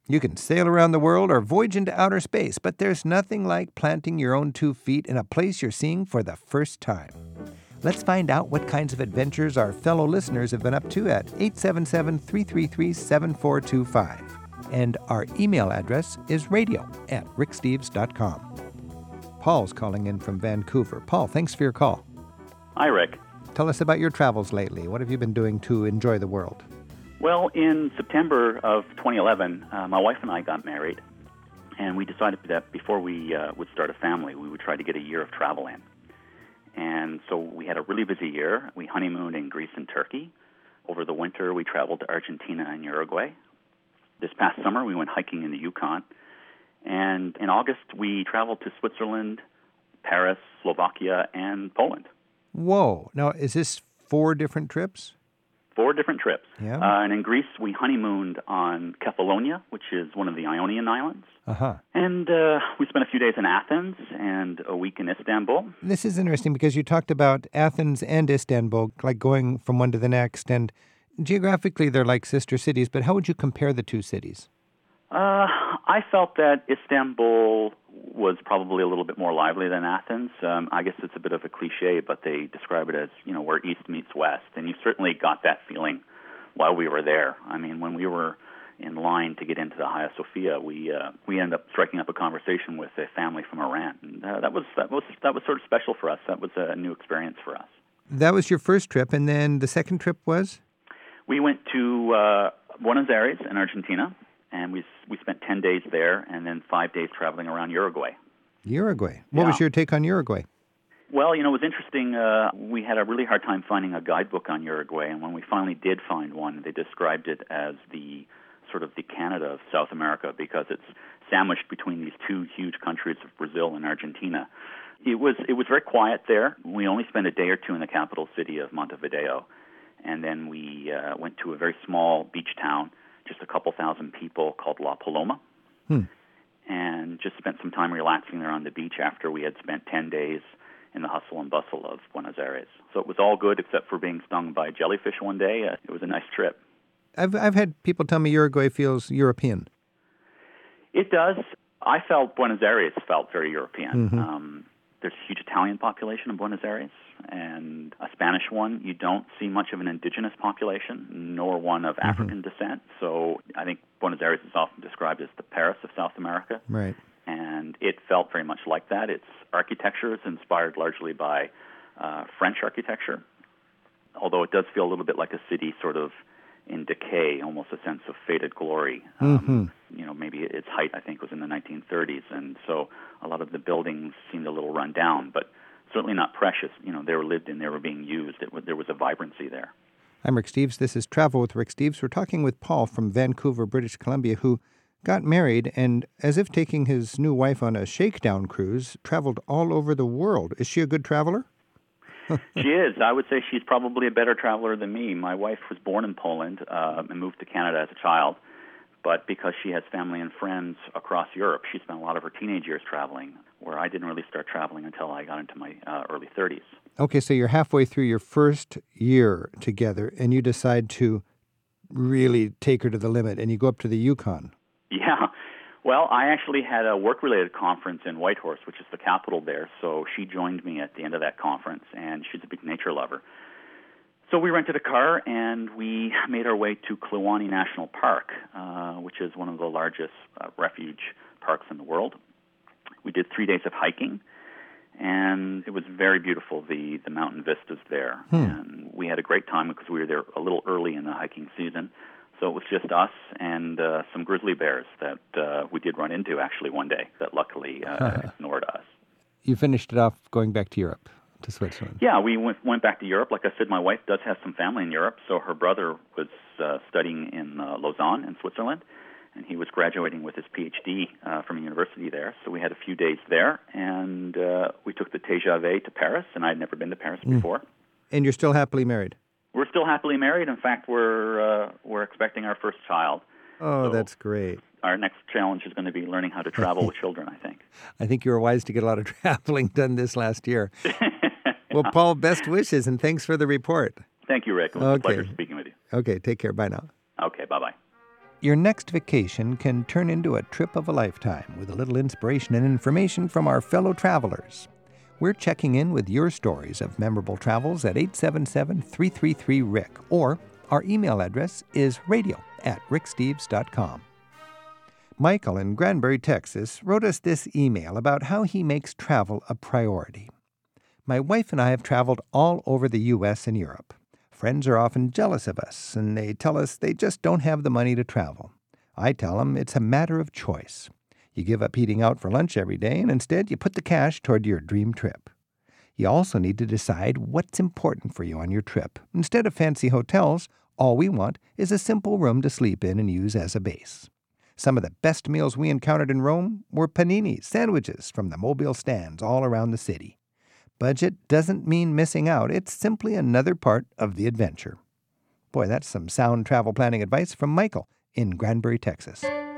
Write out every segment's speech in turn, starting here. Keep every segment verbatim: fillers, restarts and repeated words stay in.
You can sail around the world or voyage into outer space, but there's nothing like planting your own two feet in a place you're seeing for the first time. Let's find out what kinds of adventures our fellow listeners have been up to at eight seven seven, three three three, seven four two five. And our email address is radio at rick steves dot com. Paul's calling in from Vancouver. Paul, thanks for your call. Hi, Rick. Tell us about your travels lately. What have you been doing to enjoy the world? Well, in September of twenty eleven, uh, my wife and I got married, and we decided that before we uh, would start a family, we would try to get a year of travel in. And so we had a really busy year. We honeymooned in Greece and Turkey. Over the winter, we traveled to Argentina and Uruguay. This past summer, we went hiking in the Yukon. And in August, we traveled to Switzerland, Paris, Slovakia, and Poland. Whoa. Now, is this four different trips? Four different trips. Yeah. Uh, and in Greece, we honeymooned on Kefalonia, which is one of the Ionian Islands. Uh-huh. And uh, we spent a few days in Athens and a week in Istanbul. This is interesting because you talked about Athens and Istanbul, like going from one to the next. And geographically, they're like sister cities, but how would you compare the two cities? Uh, I felt that Istanbul was probably a little bit more lively than Athens. Um, I guess it's a bit of a cliche, but they describe it as, you know, where east meets west. And you certainly got that feeling while we were there. I mean, when we were in line to get into the Hagia Sophia, we uh, we ended up striking up a conversation with a family from Iran. And uh, that was that was that was sort of special for us. That was a new experience for us. That was your first trip, and then the second trip was? We went to uh, Buenos Aires in Argentina. And we we spent ten days there and then five days traveling around Uruguay. Uruguay. What yeah. was your take on Uruguay? Well, you know, it was interesting. Uh, we had a really hard time finding a guidebook on Uruguay. And when we finally did find one, they described it as the sort of the Canada of South America because it's sandwiched between these two huge countries of Brazil and Argentina. It was, it was very quiet there. We only spent a day or two in the capital city of Montevideo. And then we uh, went to a very small beach town, just a couple thousand people, called La Paloma, hmm. and just spent some time relaxing there on the beach after we had spent ten days in the hustle and bustle of Buenos Aires. So it was all good except for being stung by jellyfish one day. Uh, it was a nice trip. I've I've had people tell me Uruguay feels European. It does. I felt Buenos Aires felt very European. Mm-hmm. Um, there's a huge Italian population in Buenos Aires and a Spanish one. You don't see much of an indigenous population, nor one of African mm-hmm. descent. So I think Buenos Aires is often described as the Paris of South America. Right. And it felt very much like that. Its architecture is inspired largely by uh, French architecture, although it does feel a little bit like a city sort of in decay, almost a sense of faded glory. Mm-hmm. Um, you know, maybe its height, I think, was in the nineteen thirties, and so a lot of the buildings seemed a little run down, but certainly not precious. You know, they were lived in, they were being used. It was, there was a vibrancy there. I'm Rick Steves. This is Travel with Rick Steves. We're talking with Paul from Vancouver, British Columbia, who got married and, as if taking his new wife on a shakedown cruise, traveled all over the world. Is she a good traveler? She is. I would say she's probably a better traveler than me. My wife was born in Poland uh, and moved to Canada as a child, but because she has family and friends across Europe, she spent a lot of her teenage years traveling, where I didn't really start traveling until I got into my uh, early thirties. Okay, so you're halfway through your first year together, and you decide to really take her to the limit, and you go up to the Yukon. Yeah. Well, I actually had a work-related conference in Whitehorse, which is the capital there, so she joined me at the end of that conference, and she's a big nature lover. So we rented a car, and we made our way to Kluane National Park, uh, which is one of the largest uh, refuge parks in the world. We did three days of hiking, and it was very beautiful, the, the mountain vistas there. Hmm. And we had a great time because we were there a little early in the hiking season. So it was just us and uh, some grizzly bears that uh, we did run into actually one day that luckily uh, ignored us. You finished it off going back to Europe, to Switzerland. Yeah, we went, went back to Europe. Like I said, my wife does have some family in Europe, so her brother was uh, studying in uh, Lausanne in Switzerland, and he was graduating with his P H D uh, from a university there. So we had a few days there, and uh, we took the T G V to Paris, and I'd never been to Paris mm. before. And you're still happily married? We're still happily married. In fact, we're uh, we're expecting our first child. Oh, so that's great. Our next challenge is going to be learning how to travel with children, I think. I think you were wise to get a lot of traveling done this last year. Well, Paul, best wishes, and thanks for the report. Thank you, Rick. It was okay. a pleasure speaking with you. Okay, take care. Bye now. Okay, bye-bye. Your next vacation can turn into a trip of a lifetime with a little inspiration and information from our fellow travelers. We're checking in with your stories of memorable travels at eight seven seven, three three three, R I C, or our email address is radio at rick steves dot com. Michael in Granbury, Texas, wrote us this email about how he makes travel a priority. My wife and I have traveled all over the U S and Europe. Friends are often jealous of us, and they tell us they just don't have the money to travel. I tell them it's a matter of choice. You give up eating out for lunch every day, and instead you put the cash toward your dream trip. You also need to decide what's important for you on your trip. Instead of fancy hotels, all we want is a simple room to sleep in and use as a base. Some of the best meals we encountered in Rome were paninis, sandwiches from the mobile stands all around the city. Budget doesn't mean missing out. It's simply another part of the adventure. Boy, that's some sound travel planning advice from Michael in Granbury, Texas.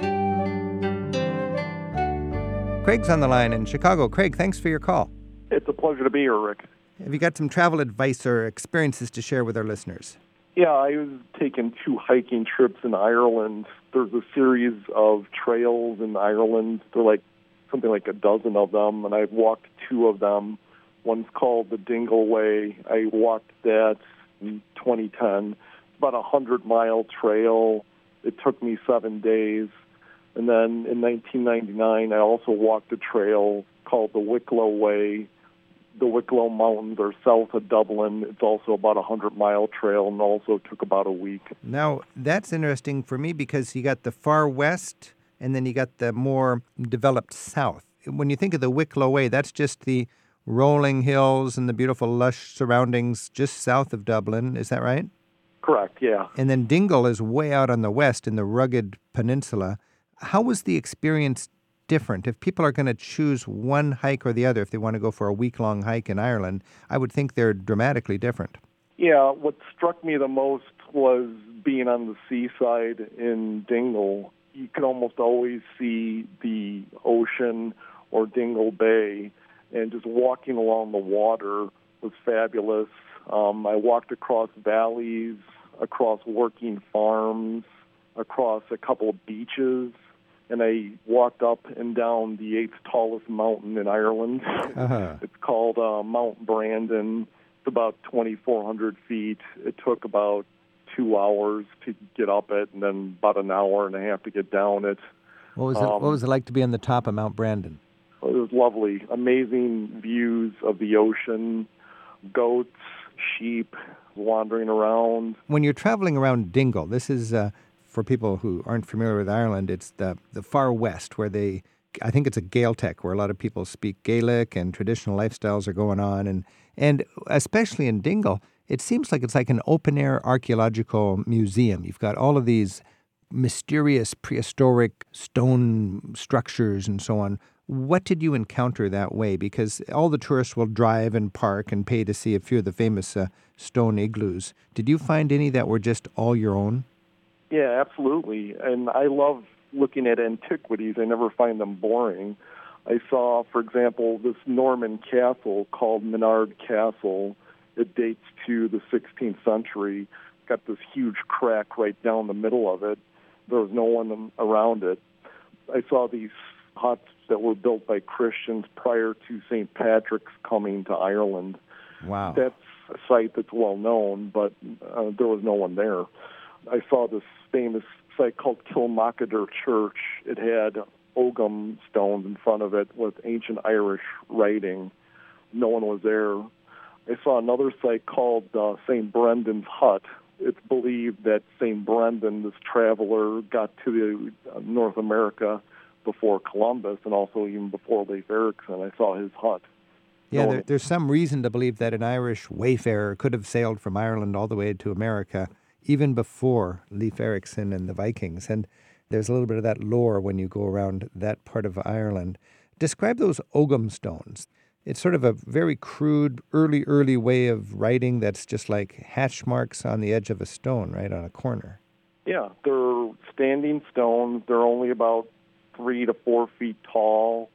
Craig's on the line in Chicago. Craig, thanks for your call. It's a pleasure to be here, Rick. Have you got some travel advice or experiences to share with our listeners? Yeah, I was taking two hiking trips in Ireland. There's a series of trails in Ireland. They're like something like a dozen of them, and I've walked two of them. One's called the Dingle Way. I walked that in twenty ten. It's about a hundred-mile trail. It took me seven days. And then in nineteen ninety-nine, I also walked a trail called the Wicklow Way. The Wicklow Mountains are south of Dublin. It's also about a hundred-mile trail and also took about a week. Now, that's interesting for me because you got the far west and then you got the more developed south. When you think of the Wicklow Way, that's just the rolling hills and the beautiful lush surroundings just south of Dublin. Is that right? Correct, yeah. And then Dingle is way out on the west in the rugged peninsula. How was the experience different? If people are going to choose one hike or the other, if they want to go for a week-long hike in Ireland, I would think they're dramatically different. Yeah, what struck me the most was being on the seaside in Dingle. You could almost always see the ocean or Dingle Bay, and just walking along the water was fabulous. Um, I walked across valleys, across working farms, across a couple of beaches, and I walked up and down the eighth tallest mountain in Ireland. Uh-huh. It's called uh, Mount Brandon. It's about twenty-four hundred feet. It took about two hours to get up it, and then about an hour and a half to get down it. What was it, um, what was it like to be on the top of Mount Brandon? It was lovely. Amazing views of the ocean, goats, sheep wandering around. When you're traveling around Dingle, this is, uh, for people who aren't familiar with Ireland, it's the, the far west where they, I think it's a Gaeltacht, where a lot of people speak Gaelic and traditional lifestyles are going on. And, and especially in Dingle, it seems like it's like an open-air archaeological museum. You've got all of these mysterious prehistoric stone structures and so on. What did you encounter that way? Because all the tourists will drive and park and pay to see a few of the famous uh, stone igloos. Did you find any that were just all your own? Yeah, absolutely. And I love looking at antiquities. I never find them boring. I saw, for example, this Norman castle called Menard Castle. It dates to the sixteenth century. It's got this huge crack right down the middle of it. There was no one around it. I saw these huts that were built by Christians prior to Saint Patrick's coming to Ireland. Wow. That's a site that's well known, but uh, there was no one there. I saw this famous site called Kilmacadar Church. It had Ogham stones in front of it with ancient Irish writing. No one was there. I saw another site called uh, Saint Brendan's Hut. It's believed that Saint Brendan, this traveler, got to the, uh, North America before Columbus and also even before Leif Erikson. I saw his hut. Yeah, there, there's some reason to believe that an Irish wayfarer could have sailed from Ireland all the way to America even before Leif Erikson and the Vikings. And there's a little bit of that lore when you go around that part of Ireland. Describe those Ogham stones. It's sort of a very crude, early, early way of writing that's just like hatch marks on the edge of a stone, right, on a corner. Yeah, they're standing stones. They're only about three to four feet tall,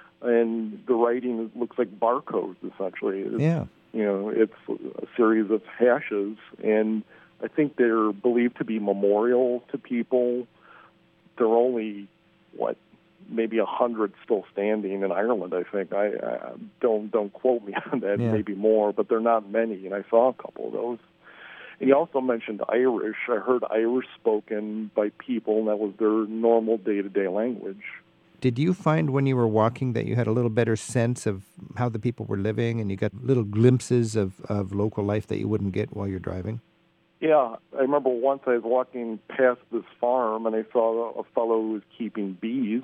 and the writing looks like barcodes, essentially. It's, yeah. You know, it's a series of hashes, and I think they're believed to be memorial to people there are only, what, maybe a hundred still standing in Ireland, I think. I, I don't don't quote me on that, Yeah. maybe more, but they're not many, and I saw a couple of those. And you also mentioned Irish. I heard Irish spoken by people, and that was their normal day-to-day language. Did you find when you were walking that you had a little better sense of how the people were living and you got little glimpses of, of local life that you wouldn't get while you're driving? Yeah, I remember once I was walking past this farm, and I saw a fellow who was keeping bees.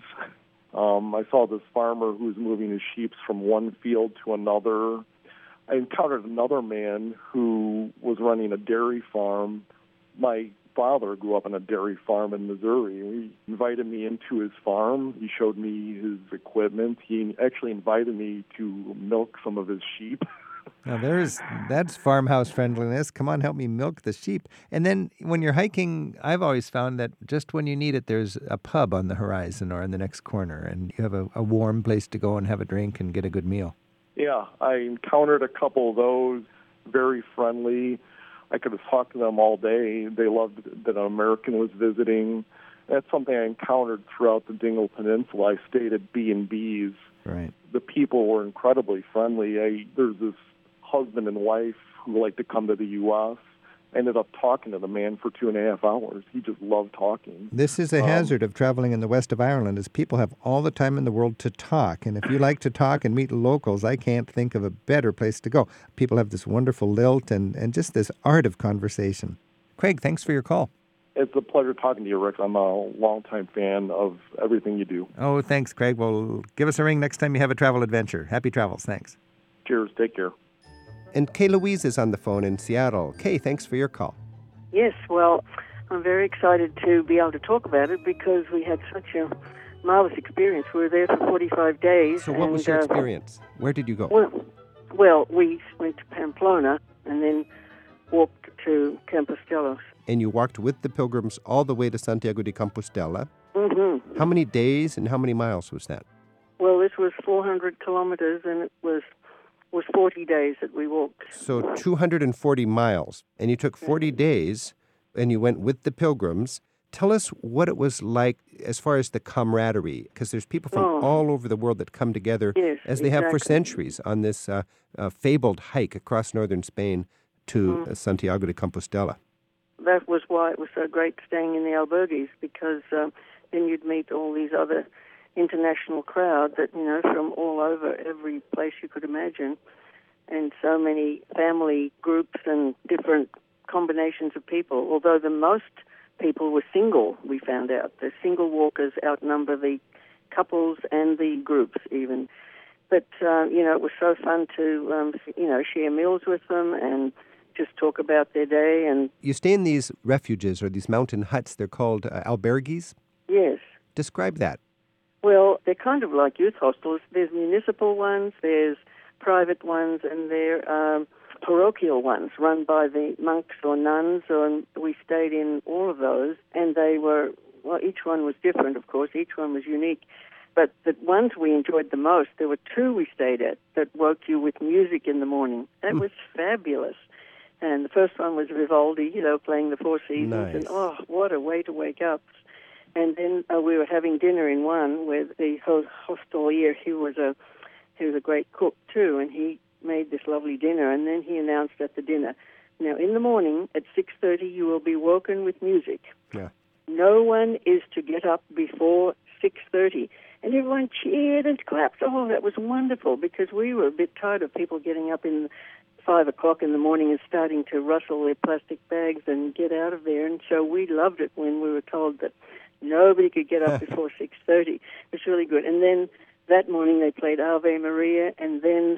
Um, I saw this farmer who was moving his sheep from one field to another. I encountered another man who was running a dairy farm. My father grew up on a dairy farm in Missouri. He invited me into his farm. He showed me his equipment. He actually invited me to milk some of his sheep. Now there's that's farmhouse friendliness. Come on, help me milk the sheep. And then when you're hiking, I've always found that just when you need it, there's a pub on the horizon or in the next corner, and you have a, a warm place to go and have a drink and get a good meal. Yeah, I encountered a couple of those, very friendly. I could have talked to them all day. They loved that an American was visiting. That's something I encountered throughout the Dingle Peninsula. I stayed at B and B's. Right. The people were incredibly friendly. I, there's this husband and wife who like to come to the U S I ended up talking to the man for two and a half hours. He just loved talking. This is a Um, hazard of traveling in the west of Ireland, is people have all the time in the world to talk. And if you like to talk and meet locals, I can't think of a better place to go. People have this wonderful lilt and, and just this art of conversation. Craig, thanks for your call. It's a pleasure talking to you, Rick. I'm a longtime fan of everything you do. Oh, thanks, Craig. Well, give us a ring next time you have a travel adventure. Happy travels. Thanks. Cheers. Take care. And Kay Louise is on the phone in Seattle. Kay, thanks for your call. Yes, well, I'm very excited to be able to talk about it because we had such a marvelous experience. We were there for forty-five days. So what and, was your uh, experience? Where did you go? Well, well, we went to Pamplona and then walked to Compostela. And you walked with the pilgrims all the way to Santiago de Compostela. Mm-hmm. How many days and how many miles was that? Well, this was four hundred kilometers, and it was was forty days that we walked. So two hundred forty miles. And you took forty days and you went with the pilgrims. Tell us what it was like as far as the camaraderie, because there's people from Oh. all over the world that come together, Yes, as they have for exactly. centuries, on this uh, uh, fabled hike across northern Spain to uh, Santiago de Compostela. That was why it was so great staying in the albergues, because um, then you'd meet all these other international crowd that, you know, from all over, every place you could imagine, and so many family groups and different combinations of people, although the most people were single, we found out. The single walkers outnumber the couples and the groups even. But, uh, you know, it was so fun to, um, you know, share meals with them and just talk about their day. And You stay in these refuges or these mountain huts. They're called uh, albergues. yes, Describe that. well, they're kind of like youth hostels. There's municipal ones, there's private ones, and there are um, parochial ones run by the monks or nuns. And we stayed in all of those, and they were, well, each one was different, of course. Each one was unique. But the ones we enjoyed the most, there were two we stayed at that woke you with music in the morning. That was fabulous. And the first one was Vivaldi, you know, playing the Four Seasons. Nice. And, oh, what a way to wake up. And then uh, we were having dinner in one with the ho- hostelier. He was a he was a great cook too, and he made this lovely dinner. And then he announced at the dinner, now in the morning at six thirty you will be woken with music. Yeah. No one is to get up before six thirty. And everyone cheered and clapped. Oh, that was wonderful, because we were a bit tired of people getting up in five o'clock in the morning and starting to rustle their plastic bags and get out of there. And so we loved it when we were told that nobody could get up before six thirty. It was really good. And then that morning they played Ave Maria, and then,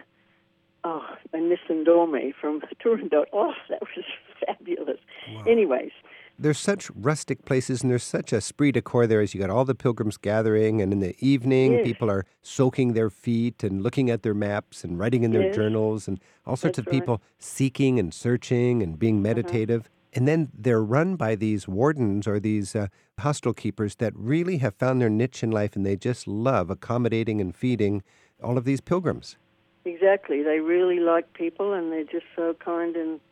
oh, and Nissan Dorme from Turandot. Oh, that was fabulous. Wow. Anyways, There's such rustic places, and there's such a esprit de corps there as you got all the pilgrims gathering, and in the evening, Yes. people are soaking their feet and looking at their maps and writing in their Yes. journals, and all sorts That's of people seeking and searching and being meditative. And then they're run by these wardens or these uh, hostel keepers that really have found their niche in life, and they just love accommodating and feeding all of these pilgrims. exactly. They really like people, and they're just so kind and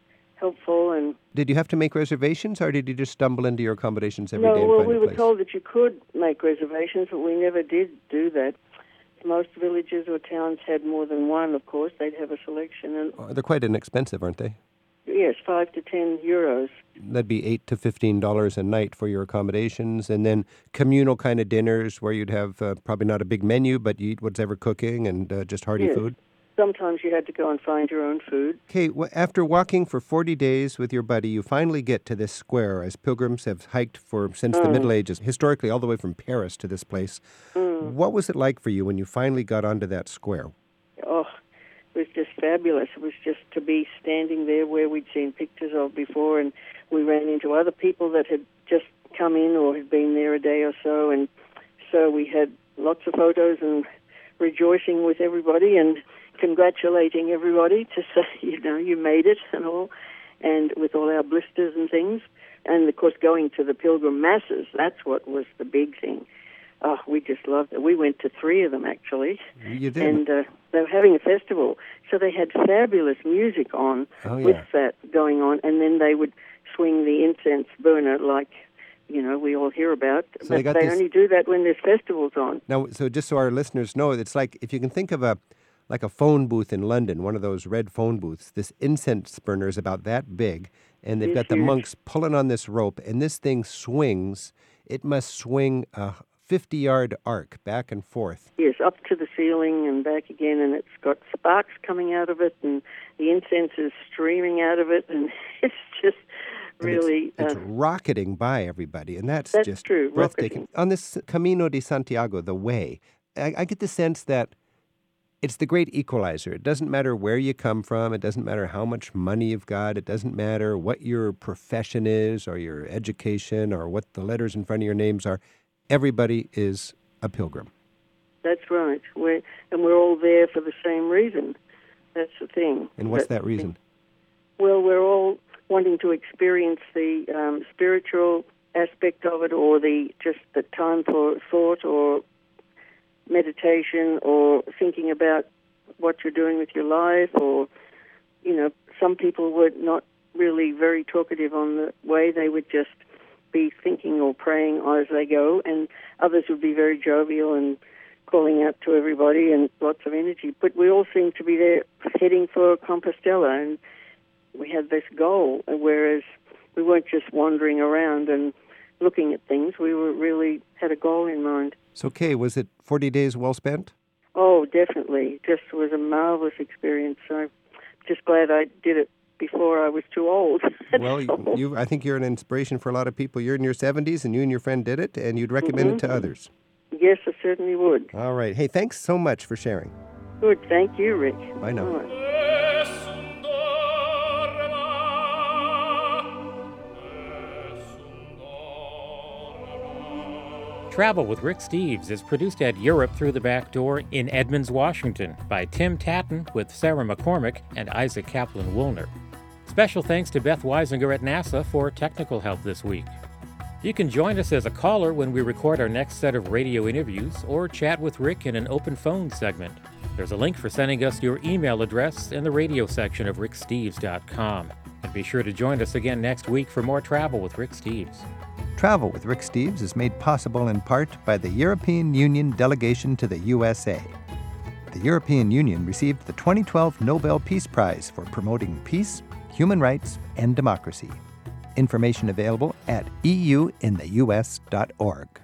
helpful. And did you have to make reservations, or did you just stumble into your accommodations every no, day and well, find we a were place? told that you could make reservations, but we never did do that. Most villages or towns had more than one, of course. They'd have a selection. And Oh, they're quite inexpensive, aren't they? yes, five to ten euros. That'd be eight to fifteen dollars a night for your accommodations, and then communal kind of dinners where you'd have uh, probably not a big menu, but you eat whatever cooking and uh, just hearty Yes. food. Sometimes you had to go and find your own food. Okay, well, after walking for forty days with your buddy, you finally get to this square, as pilgrims have hiked for since the Mm. Middle Ages, historically all the way from Paris to this place. Mm. What was it like for you when you finally got onto that square? Oh, it was just fabulous. It was just to be standing there where we'd seen pictures of before, and we ran into other people that had just come in or had been there a day or so, and so we had lots of photos and rejoicing with everybody and congratulating everybody to say, you know, you made it and all, and with all our blisters and things. And, of course, going to the pilgrim masses, that's what was the big thing. Oh, we just loved it. We went to three of them, actually. You did. And uh, they were having a festival. So they had fabulous music on Oh, yeah. with that going on. And then they would swing the incense burner like, you know, we all hear about. So but they got they this- only do that when there's festivals on. Now, so just so our listeners know, it's like if you can think of a like a phone booth in London, one of those red phone booths. This incense burner is about that big, and they've It's got the huge. monks pulling on this rope, and this thing swings. It must swing a fifty-yard arc back and forth. Yes, up to the ceiling and back again, and it's got sparks coming out of it, and the incense is streaming out of it, and it's just And really... it's, it's uh, rocketing by everybody, and that's, That's just true, breathtaking. rocketing. On this Camino de Santiago, the way, I, I get the sense that it's the great equalizer. It doesn't matter where you come from. It doesn't matter how much money you've got. It doesn't matter what your profession is or your education or what the letters in front of your names are. Everybody is a pilgrim. That's right. We're, and we're all there for the same reason. That's the thing. And what's That's that the reason? thing. Well, we're all wanting to experience the um, spiritual aspect of it, or the just the time for thought or meditation, or thinking about what you're doing with your life, or, you know, some people were not really very talkative on the way. They would just be thinking or praying as they go, and others would be very jovial and calling out to everybody and lots of energy. But we all seem to be there heading for Compostela, and we had this goal, whereas we weren't just wandering around and looking at things. We were really had a goal in mind. So, Kay, was it forty days well spent? Oh, definitely. Just was a marvelous experience. So I'm just glad I did it before I was too old. Well, you, you, I think you're an inspiration for a lot of people. You're in your seventies, and you and your friend did it, and you'd recommend it to others. Yes, I certainly would. All right. Hey, thanks so much for sharing. Good. Thank you, Rick. Bye now. All right. Travel with Rick Steves is produced at Europe Through the Back Door in Edmonds, Washington by Tim Tatton with Sarah McCormick and Isaac Kaplan-Woolner. Special thanks to Beth Weisinger at NASA for technical help this week. You can join us as a caller when we record our next set of radio interviews or chat with Rick in an open phone segment. There's a link for sending us your email address in the radio section of rick steves dot com. And be sure to join us again next week for more Travel with Rick Steves. Travel with Rick Steves is made possible in part by the European Union delegation to the U S A. The European Union received the twenty twelve Nobel Peace Prize for promoting peace, human rights, and democracy. Information available at e u in the u s dot org.